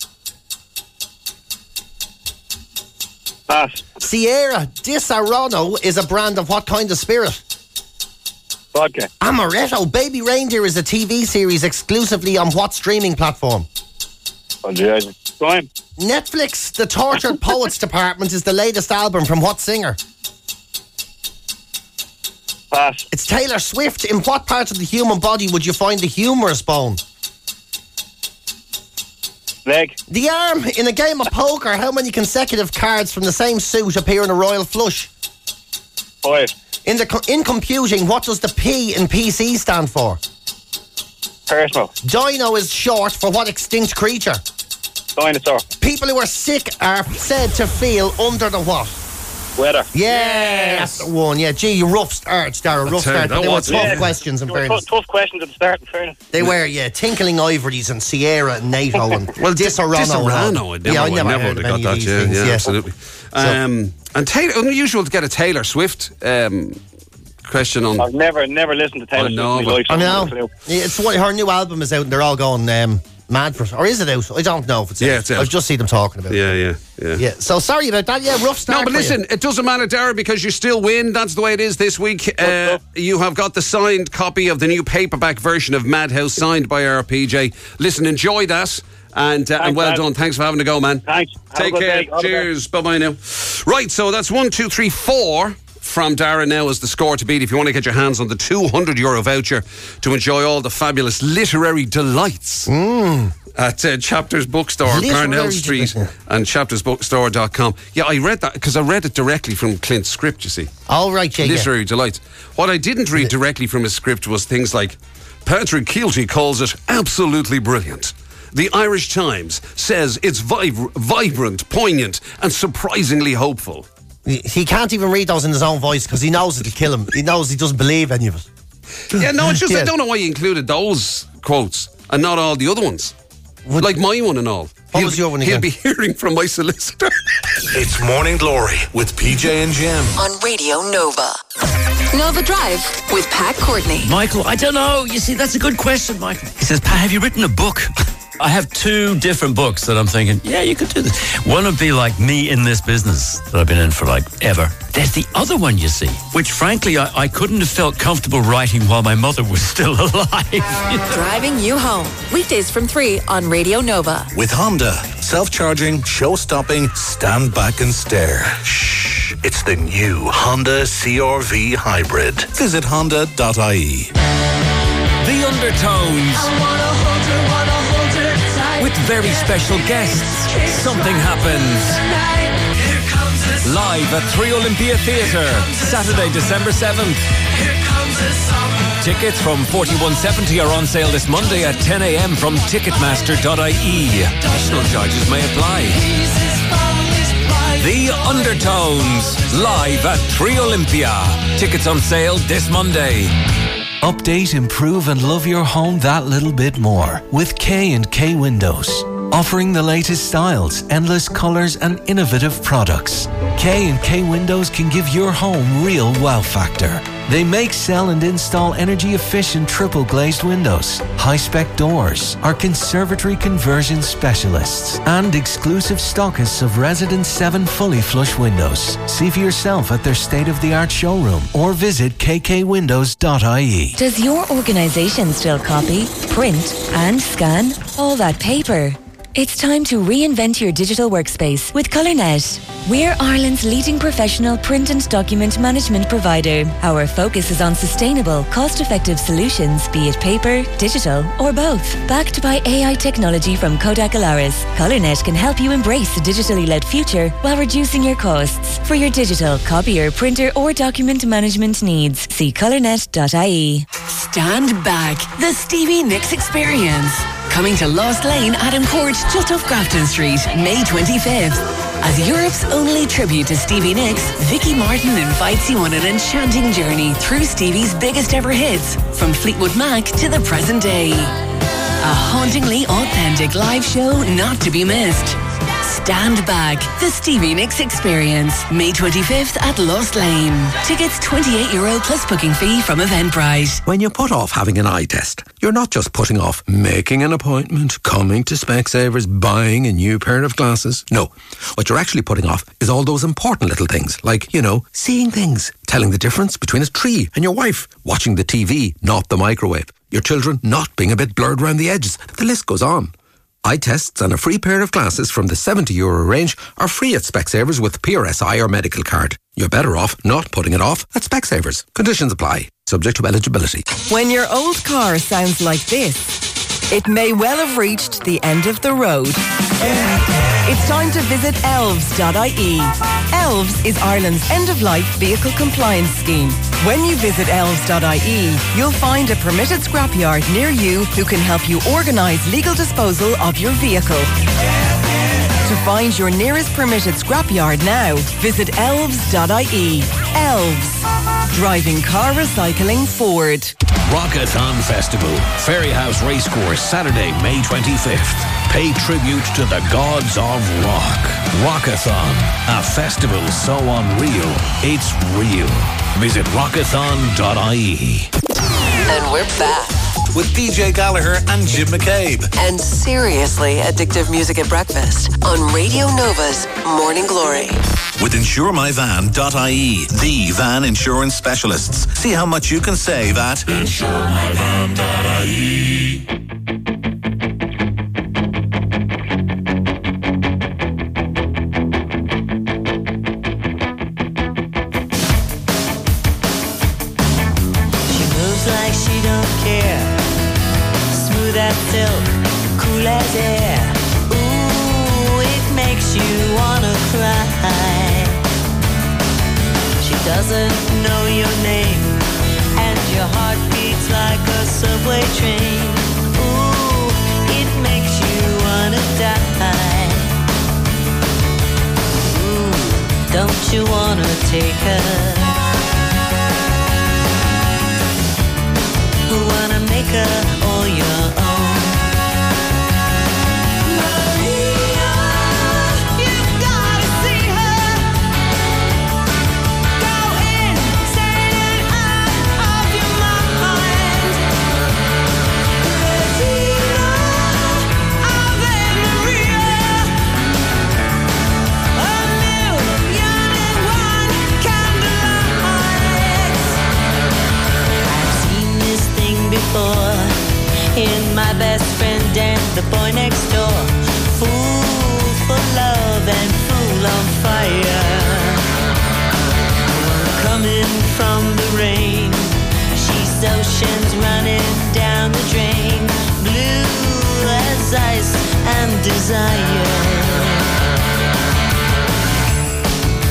Pass. Sierra Disaronno is a brand of what kind of spirit? Vodka. Amaretto Baby Reindeer is a T V series exclusively on what streaming platform? Oh, geez. Prime. Netflix The Tortured Poets Department is the latest album from what singer? Pass. It's Taylor Swift. In what part of the human body would you find the humerus bone? Leg. The arm. In a game of poker, how many consecutive cards from the same suit appear in a royal flush? Five. In the co- in computing, what does the P in P C stand for? Personal. Dino is short for what extinct creature? Dinosaur. People who are sick are said to feel under the what? Weather. Yeah, that's the one. Yeah, gee, rough start, Dara, rough tell you, start. that But they were was- tough Yeah. questions, in They were fairness. tough, tough questions at the start, in fairness. They were, yeah. Tinkling Ivories and Sierra and NATO and Well, Disaronno. Disaronno, I never, yeah, I would- never, never heard would of have any got of that. these Yeah, things, yeah, yeah. absolutely. Um, and Taylor, unusual to get a Taylor Swift um, question on. I've never, never listened to Taylor I know, Swift in but- my life. so I I know. have no clue. Yeah, it's what her new album is out and they're all going um, mad for it. Or is it out? I don't know if it's Yeah, out. it's out. I've just seen them talking about it. Yeah, yeah, yeah. Yeah, so sorry about that. Yeah, rough start. No, but for listen, you. it doesn't matter, Dara, because you still win. That's the way it is this week. Uh, you have got the signed copy of the new paperback version of Madhouse, signed by our P J. Listen, enjoy that. And, uh, and Thanks, well man. done. Thanks for having a go, man. Thanks. Have a Take good care. day. All the Cheers. Bye bye now. Right, so that's one, two, three, four from Dara now as the score to beat if you want to get your hands on the two hundred euro voucher to enjoy all the fabulous literary delights. Mm. At uh, Chapters Bookstore, Literary Parnell Street, delights. and chapters bookstore dot com. Yeah, I read that because I read it directly from Clint's script, you see. All right, yeah, yeah. Literary delights. What I didn't read directly from his script was things like Patrick Keelty calls it absolutely brilliant. The Irish Times says it's vib- vibrant, poignant, and surprisingly hopeful. He he can't even read those in his own voice because he knows it'll kill him. He knows he doesn't believe any of it. Yeah, no, it's just I Yeah. don't know why he included those quotes and not all the other ones. Like my one and all. What he'll, was your one he'll again? be hearing from my solicitor. It's Morning Glory with P J and Jim. On Radio Nova. Nova Drive with Pat Courtney. Michael, I don't know. You see, that's a good question, Michael. He says, Pat, have you written a book? I have two different books that I'm thinking, yeah, you could do this. One would be like me in this business that I've been in for like ever. There's the other one, you see, which frankly I, I couldn't have felt comfortable writing while my mother was still alive. Driving you home. Weekdays from three on Radio Nova. With Honda. Self-charging, show-stopping, stand back and stare. Shh. It's the new Honda C R V Hybrid. Visit honda dot I E. The Undertones. I wanna hold her, wanna hold her tight. With very special guests. Something Happens. Live at three Olympia Theatre. Saturday, December seventh. Tickets from forty-one seventy are on sale this Monday at ten a.m. from ticketmaster dot I E. Additional charges may apply. The Undertones. Live at three Olympia. Tickets on sale this Monday. Update, improve and love your home that little bit more with K and K Windows. Offering the latest styles, endless colours and innovative products. K and K Windows can give your home real wow factor. They make, sell and install energy efficient triple glazed windows, high-spec doors, are conservatory conversion specialists and exclusive stockists of Resident seven fully flush windows. See for yourself at their state-of-the-art showroom or visit k k windows dot I E. Does your organisation still copy, print and scan all that paper? It's time to reinvent your digital workspace with ColourNet. We're Ireland's leading professional print and document management provider. Our focus is on sustainable, cost-effective solutions, be it paper, digital or both. Backed by A I technology from Kodak Alaris, ColourNet can help you embrace a digitally led future while reducing your costs. For your digital, copier, printer or document management needs, see colournet dot I E. Stand Back, the Stevie Nicks Experience. Coming to Lost Lane, Adam Court, just off Grafton Street, May twenty-fifth. As Europe's only tribute to Stevie Nicks, Vicky Martin invites you on an enchanting journey through Stevie's biggest ever hits, from Fleetwood Mac to the present day. A hauntingly authentic live show not to be missed. Stand Back, the Stevie Nicks Experience, May twenty-fifth at Lost Lane. Tickets twenty-eight euro plus booking fee from Eventbrite. When you put off having an eye test, you're not just putting off making an appointment, coming to Specsavers, buying a new pair of glasses. No, what you're actually putting off is all those important little things, like, you know, seeing things, telling the difference between a tree and your wife, watching the T V, not the microwave, your children not being a bit blurred around the edges. The list goes on. Eye tests and a free pair of glasses from the seventy euro range are free at Specsavers with P R S I or medical card. You're better off not putting it off at Specsavers. Conditions apply. Subject to eligibility. When your old car sounds like this, it may well have reached the end of the road. It's time to visit elves dot I E. Elves is Ireland's end-of-life vehicle compliance scheme. When you visit elves dot I E, you'll find a permitted scrapyard near you who can help you organise legal disposal of your vehicle. To find your nearest permitted scrapyard now, visit elves dot I E. Elves. Driving car recycling forward. Rockathon Festival, Ferryhouse Racecourse, Saturday, May twenty-fifth. Pay tribute to the gods of rock. Rockathon, a festival so unreal, it's real. Visit rockathon dot I E. And we're back. With D J Gallagher and Jim McCabe. And seriously addictive music at breakfast on Radio Nova's Morning Glory. With insure my van dot I E, the van insurance specialists. See how much you can save at insure my van dot I E. She moves like she don't care. Smooth as silk, cool as air. Ooh, it makes you wanna cry. She doesn't know your name, and your heart beats like a subway train. Ooh, it makes you wanna die. Ooh, don't you wanna take her? Wanna make her all your own. Maria.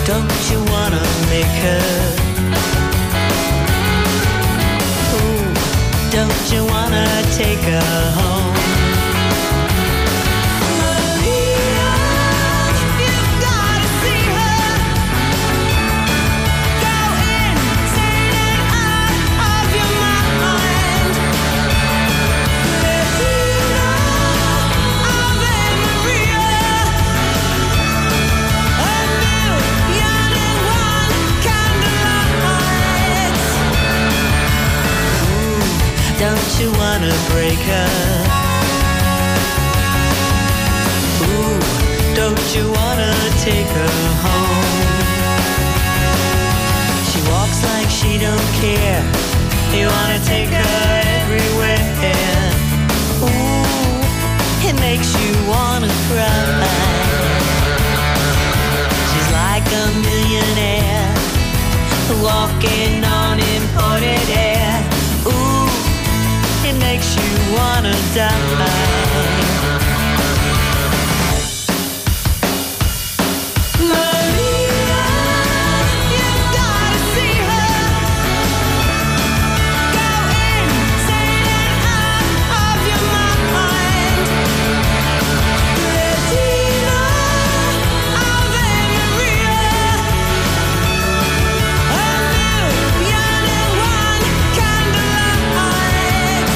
Don't you wanna make her? Ooh, don't you wanna take her home? Maria, you've gotta see her. Go insane and out of your mind. Medina of Maria. Don't you wanna break her? Ooh, don't you wanna take her home? She walks like she don't care. You wanna take her everywhere. Ooh, it makes you wanna cry. She's like a millionaire walking on imported air. Ooh, it makes you wanna die. Maria, you've gotta see her. Go insane and out of your mind. Medina of Maria. A million and one candlelights.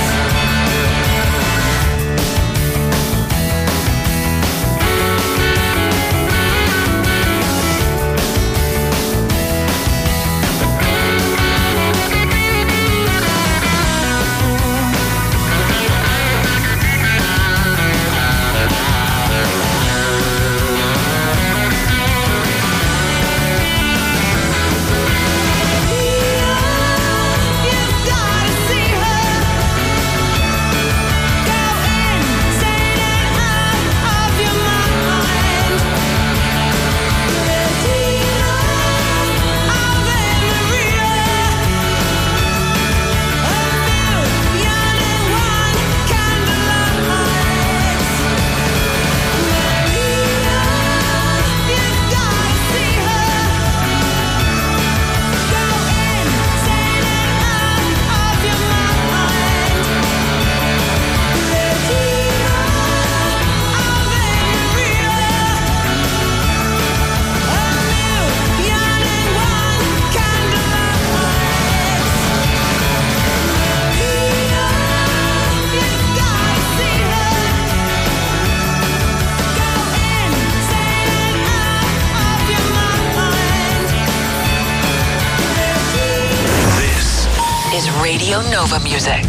Radio Nova Music.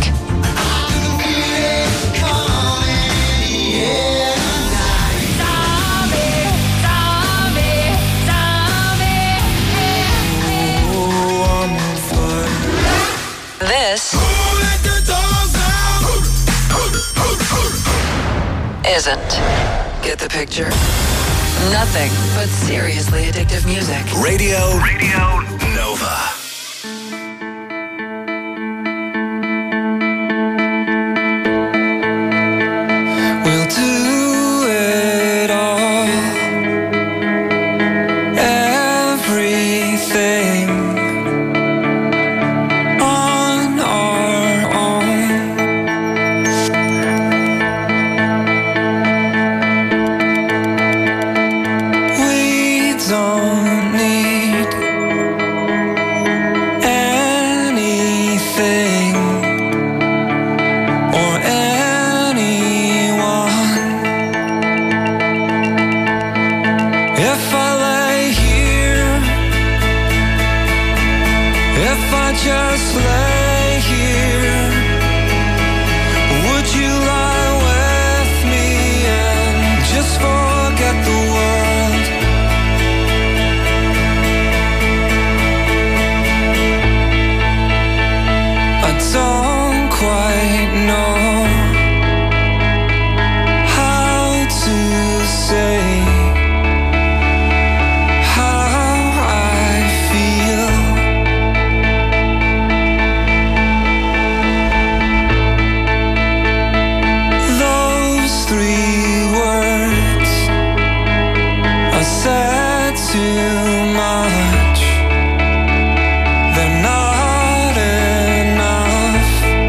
This isn't. Get the picture? Nothing but seriously addictive music. Radio, Radio Nova. Don't need much, they're not enough.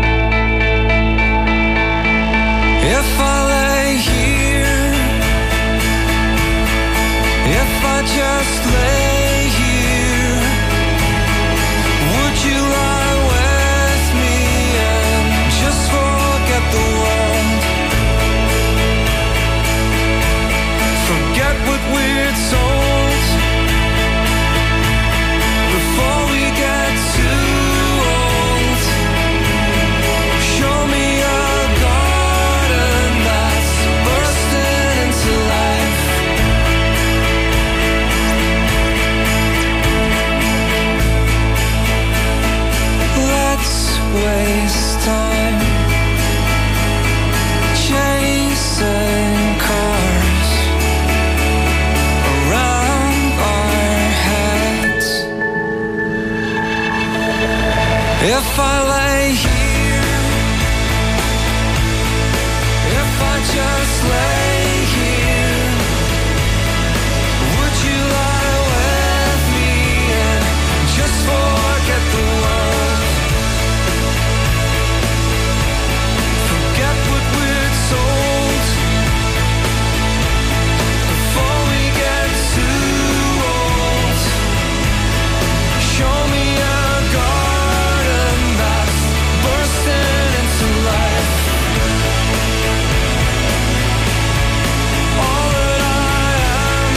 If I lay here, if I just lay here, would you lie with me and just forget the world? Forget what we're told before we get too old. Show me a garden that's bursting into life. Let's waste time chasing cars around our heads. If I lay here, if I just lay here, would you lie with me and just forget the world? Forget what we're told before we get too old. Show me a garden that's bursting into life. All that I am,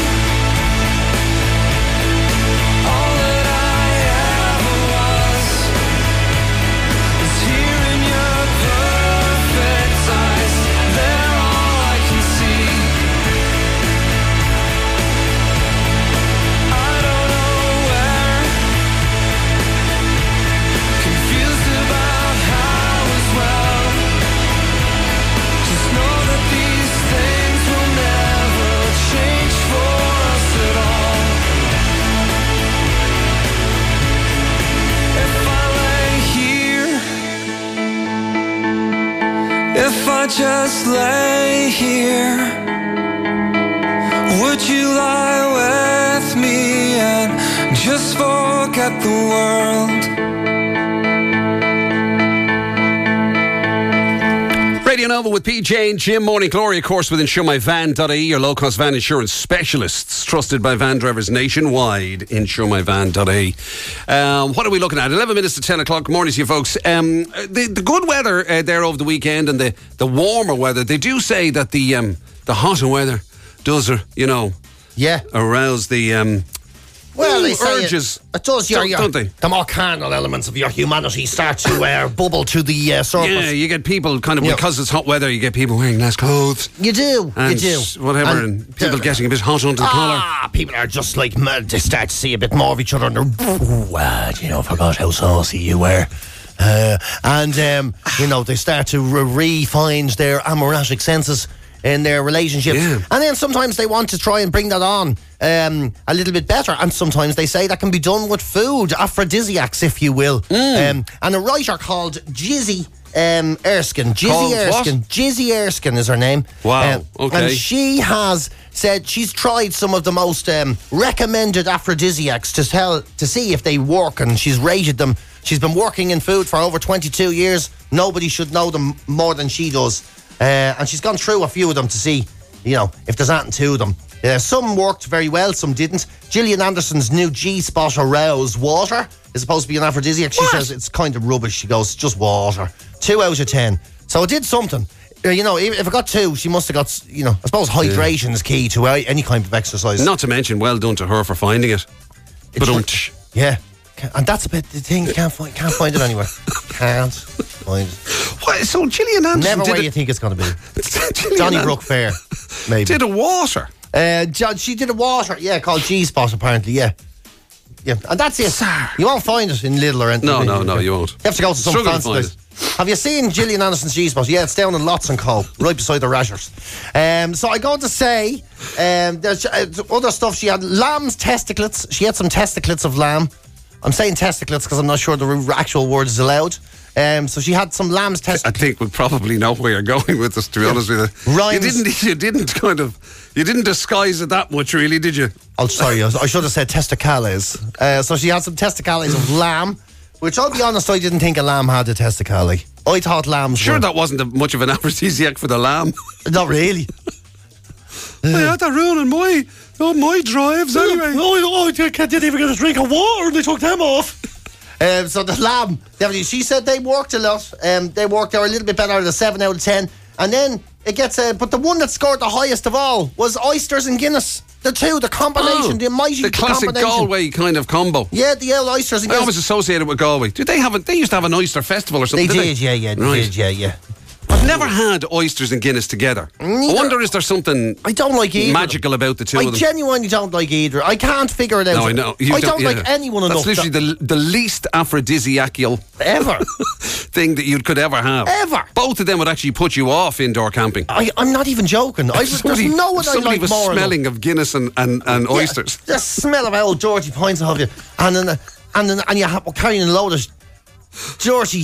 all that I ever was, is here in your perfect eyes. They're all I can see. I don't know where, confused about how as well. Just know that these things will never change for us at all. If I lay here, if I just lay here, would you lie with me and just forget the world? Radio Nova with P J and Jim. Morning Glory, of course, with insure my van dot I E, your low-cost van insurance specialists, trusted by van drivers nationwide. insure my van dot I E. Um, what are we looking at? eleven minutes to ten o'clock. Good morning to you, folks. Um, the, the good weather uh, there over the weekend and the, the warmer weather, they do say that the um, the hotter weather does, uh, you know, yeah, arouse the um, Well, ooh, they say urges. It, it does. Your, Don't- your, don't they? The more carnal elements of your humanity start to uh, bubble to the uh, surface. Yeah, you get people kind of, Yeah. because it's hot weather, you get people wearing nice clothes. You do, And you do. whatever, and, And- people getting a bit hot under the collar. Ah, people are just like mad. They start to see a bit more of each other, and they're, ooh, uh, you know, forgot how saucy you were. Uh, and um, you know, they start to re- re-find their amorotic senses in their relationship. And then sometimes they want to try and bring that on um, a little bit better. And sometimes they say that can be done with food, aphrodisiacs, if you will. Um, and a writer called Jizzy um, Erskine. Jizzy Called what? Erskine. Jizzy Erskine is her name. Wow, Um, okay. And she has said she's tried some of the most um, recommended aphrodisiacs to tell to see if they work, and she's rated them. She's been working in food for over twenty-two years. Nobody should know them more than she does. Uh, and she's gone through a few of them to see, you know, if there's anything to them. Uh, some worked very well, some didn't. Gillian Anderson's new G-Spot Arouse water is supposed to be an aphrodisiac. She says it's kind of rubbish. She goes, just water. Two out of ten. So it did something. Uh, you know, if if it got two, she must have got, you know, I suppose hydration is key to uh, any kind of exercise. Not to mention, well done to her for finding it. But um, Yeah. And that's a bit the thing, you can't find, can't find it anywhere. Can't find it. What, so Gillian Anderson Never did where it- you think it's going to be. Gillian Donnybrook Fair, maybe. Did a water? Uh, Jo- she did a water, yeah, called G-Spot apparently, yeah. Yeah, and that's it. You won't find it in Lidl or anything. No, no, no, you won't. You have to go to some Struggle to fancy find place. Have you seen Gillian Anderson's G-Spot? Yeah, it's down in Lots and Co, right beside the Rashers. Um, so I'm going to say, um, there's uh, other stuff. She had lamb's testicles. She had some testicles of lamb. I'm saying testicles because I'm not sure the r- actual word is allowed. Um, so she had some lamb's test. I think we probably know where you're going with this, to be honest with you. Rhymes. You didn't, you didn't kind of, you didn't disguise it that much, really, did you? Oh, sorry, I should have said testicales. Uh, so she had some testicales of lamb, which I'll be honest, I didn't think a lamb had a testicale. I thought lambs Sure, were... that wasn't a, much of an aphrodisiac for the lamb. Not really. I had that ruining my, oh, my drives anyway. Oh, I didn't even get a drink of water and they took them off. Um, so the lamb, definitely, she said they worked a lot. Um, they worked, they were a little bit better out of the seven out of ten. And then it gets, uh, but the one that scored the highest of all was oysters and Guinness. The two, the combination, Oh, the mighty the classic combination. Galway kind of combo. Yeah, the old oysters and I Guinness. always associated with Galway. Did they have a, they used to have an oyster festival or something? They did did, yeah, yeah, they Right. did, yeah, yeah. I've never had oysters and Guinness together. Neither. I wonder, is there something I don't like either magical about the two I of them? genuinely don't like either. I can't figure it out. No, I know. You I don't, yeah. like anyone That's enough. literally the, the least aphrodisiacal ever thing that you could ever have. Ever. Both of them would actually put you off indoor camping. I, I'm not even joking. I, there's somebody, no one I somebody like was more smelling of Guinness and, and, and Yeah, oysters. The smell of old dirty pints of you, and then and then and you have carrying a load of dirty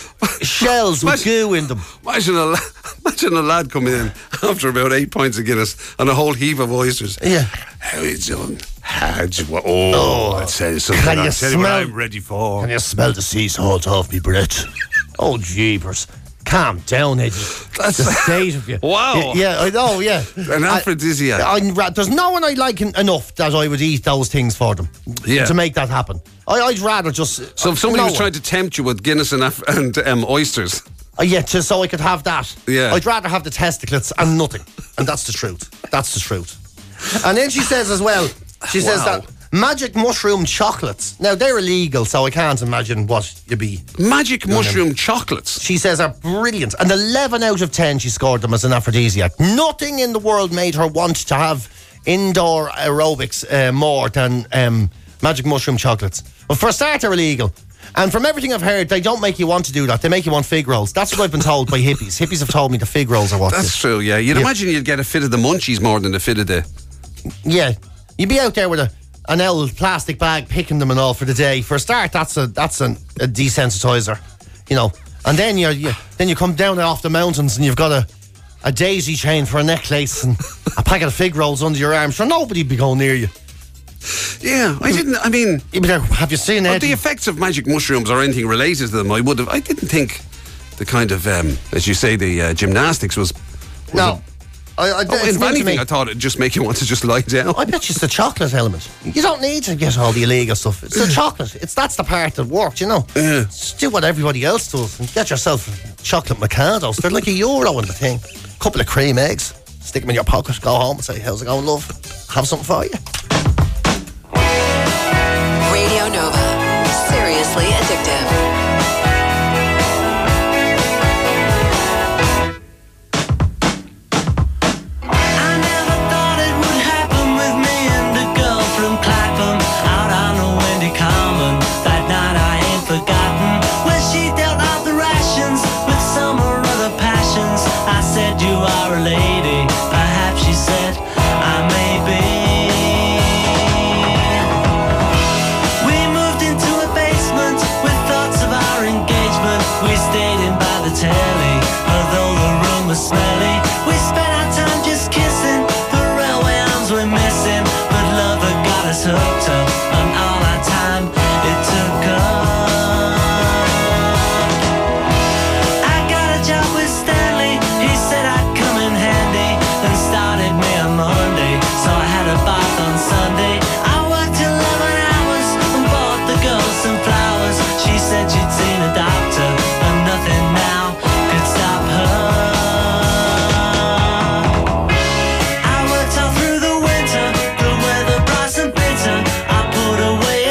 shells with goo in them. Imagine a, la- imagine a lad coming in after about eight pints of Guinness and a whole heap of oysters. Yeah. How you doing? How'd you... Oh, I'd say something. Can you I'll tell you what smell- I'm ready for. Can you smell the sea salt off me breath? Oh, jeepers. Calm down, Eddie. That's the state of you. Wow. Yeah, yeah, I know, yeah. An aphrodisiac. I, I'm ra- there's no one I like en- enough that I would eat those things for them. Yeah. To make that happen. I, I'd rather just... So if somebody no was one. trying to tempt you with Guinness and, af- and um, oysters... Uh, yeah, just so I could have that. Yeah. I'd rather have the testicles and nothing. And that's the truth. That's the truth. And then she says as well, she says Wow. that magic mushroom chocolates. Now, they're illegal, so I can't imagine what you'd be... Magic mushroom chocolates? She says are brilliant. And eleven out of ten she scored them as an aphrodisiac. Nothing in the world made her want to have indoor aerobics uh, more than um, magic mushroom chocolates. But for a start, they're illegal. And from everything I've heard, they don't make you want to do that. They make you want fig rolls. That's what I've been told by hippies. Hippies have told me the fig rolls are what. That's true, yeah. You'd Yeah. imagine you'd get a fit of the munchies more than a fit of the... Yeah, you'd be out there with a an old plastic bag picking them and all for the day. For a start, that's a that's an, a desensitizer, you know. And then you you then you come down off the mountains and you've got a a daisy chain for a necklace and a packet of fig rolls under your arm. Sure, nobody'd be going near you. Yeah, I didn't... I mean... Have you seen But Eddie? the effects of magic mushrooms or anything related to them, I would have... I didn't think the kind of, um, as you say, the uh, gymnastics was... was No. I, I, A, oh, it's if new to anything, me. I thought it'd just make you want to just lie down. I bet you it's the chocolate element. You don't need to get all the illegal stuff. It's the chocolate. It's that's the part that works, you know. Yeah. Just do what everybody else does and get yourself chocolate Micados. They're like a euro in the thing. Couple of cream eggs. Stick them in your pocket. Go home and say, "How's it going, love? Have something for you." Radio Nova. Seriously addictive. Smelly. We spent our time just kissing. The railway arms we're missing, but love had got us hooked up, and all our time it took up. I got a job with Stanley. He said I'd come in handy, and started me on Monday. So I had a bath on Sunday. I worked eleven hours and bought the girls some flowers. She said she'd seen a doctor, and nothing now could stop her. Away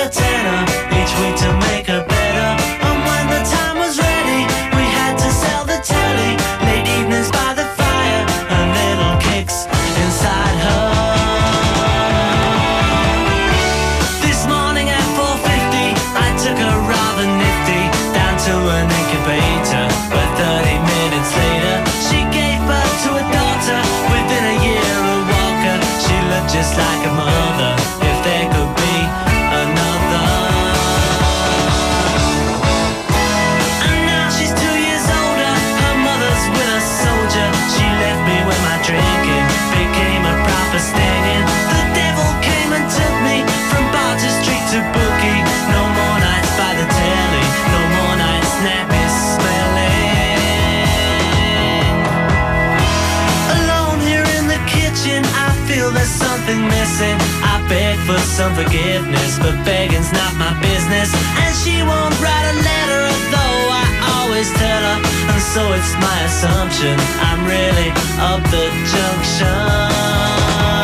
for some forgiveness, but begging's not my business. And she won't write a letter, although I always tell her. And so it's my assumption I'm really up the junction.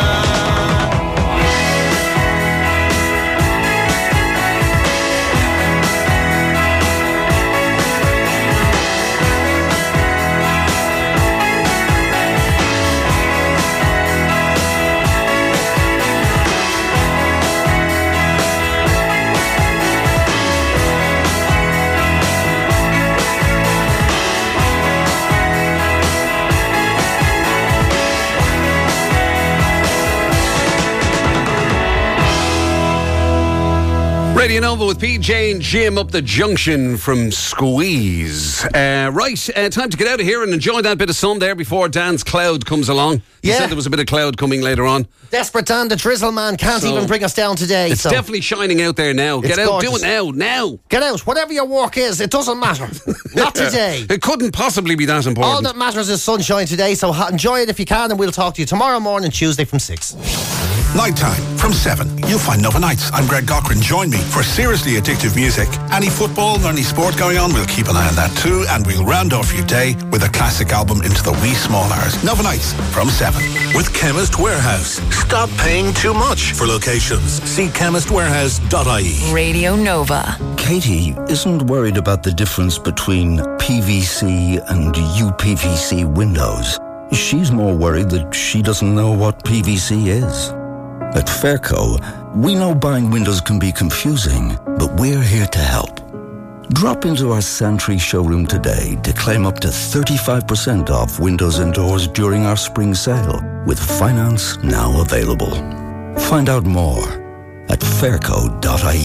Radio Nova with P J and Jim up the junction from Squeeze. Uh, right, uh, time to get out of here and enjoy that bit of sun there before Dan's cloud comes along. He Yeah. said there was a bit of cloud coming later on. Desperate Dan, the drizzle man, can't So, even bring us down today. It's so. definitely shining out there now. Get It's out, gorgeous. do it now, now. Get out, whatever your work is, it doesn't matter. Not today. It couldn't possibly be that important. All that matters is sunshine today, so ha- enjoy it if you can, and we'll talk to you tomorrow morning, Tuesday from six. Nighttime from seven. You'll find Nova Nights. I'm Greg Cochran. Join me for seriously addictive music. Any football or any sport going on, we'll keep an eye on that too, and we'll round off your day with a classic album into the wee small hours. Nova Nights from seven. With Chemist Warehouse. Stop paying too much for locations. See chemist warehouse dot I E. Radio Nova. Katie isn't worried about the difference between P V C and U P V C windows. She's more worried that she doesn't know what P V C is. At Fairco, we know buying windows can be confusing, but we're here to help. Drop into our Santry showroom today to claim up to thirty-five percent off windows and doors during our spring sale, with finance now available. Find out more at fairco dot I E.